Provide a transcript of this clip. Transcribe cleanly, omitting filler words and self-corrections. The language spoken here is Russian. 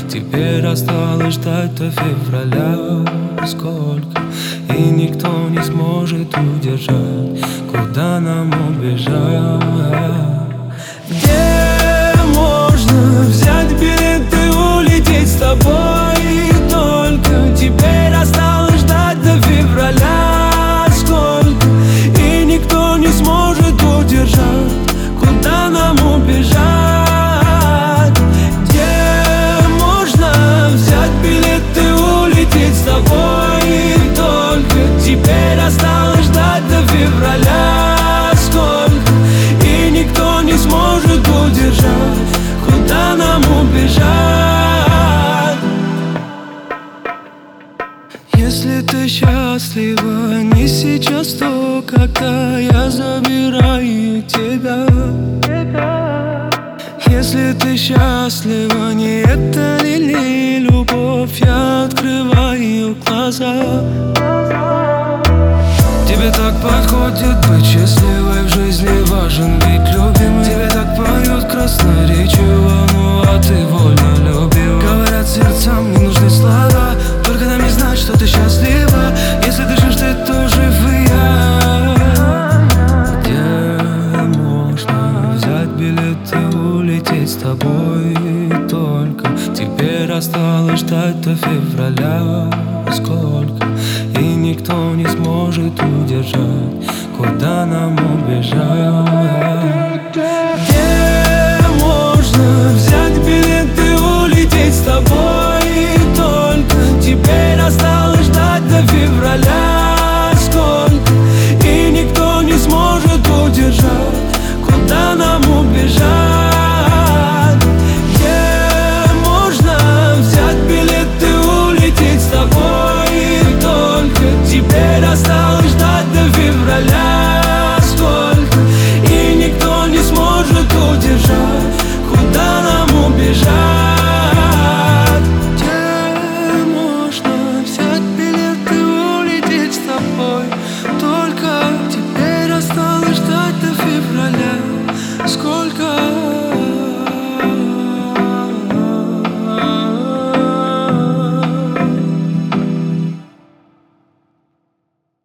Теперь осталось ждать до февраля. Сколько, и никто не сможет удержать, куда нам убежать. Где можно взять билет и улететь с тобой? Только теперь осталось ждать до февраля. Сколько, и никто не сможет удержать, куда нам убежать. Где можно взять билет и улететь с тобой? Только теперь осталось ждать до февраля. Сколько, и никто не сможет удержать, куда нам убежать. Если ты счастлива не сейчас, то когда я забираю тебя. Если ты счастлива, не это ли любовь, я открываю глаза. Тебе так подходит быть счастливой в жизни, важен быть любимым. Тебе так поют красноречиво, ну а ты вольно любил. Говорят, сердцам не нужны слова, только нам не знать, что ты счастлива. Если дышишь ты, то жив и я. Где можно взять билет и улететь с тобой? Только теперь осталось ждать до февраля. Сколько, и никто не сможет удержать, куда нам убежать.